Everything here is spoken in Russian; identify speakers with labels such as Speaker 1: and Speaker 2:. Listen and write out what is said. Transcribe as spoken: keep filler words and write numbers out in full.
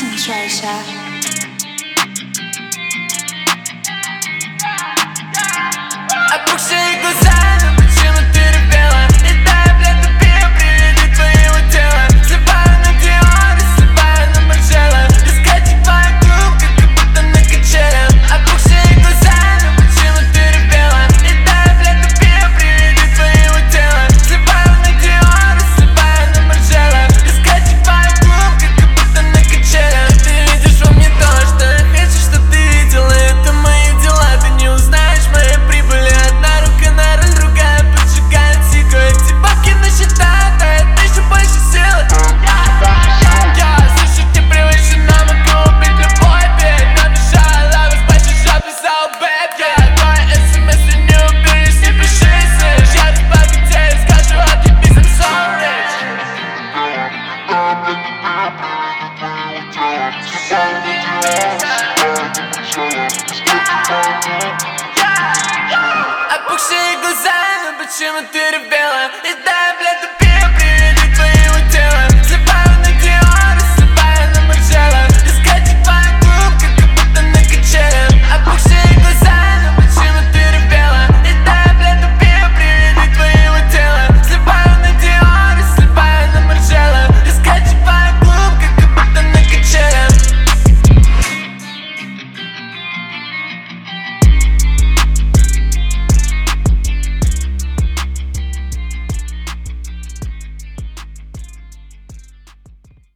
Speaker 1: treasure.
Speaker 2: Опухшие глаза, но почему ты ревела? Летая в летопе, приведи твоего тела. Сливаю на Диор, сливаю на Маржела. Раскачиваю клуб, как будто на качелях. Опухшие глаза, но почему ты ревела? Летая в летопе, приведи твоего тела. Сливаю на Диор, сливаю на Маржела. Раскачиваю клуб, как будто на качелях. Ты видишь во мне то, что я хочу, чтоб ты видела. Это мои дела, ты не узнаешь моей прибыли. Одна рука на руль, другая поджигает сигарету. Эти бабки на счетах, а это еще больше силы. Я слышу, ты превышена, могу убить любой бит. Написала лавы, спасибо, что писал бэп. Твой смс не уберешь, не пиши, слышь. Я разбогатею, скажу, отъебись, I'm so rich. Опухшие глаза, но почему ты ревешь?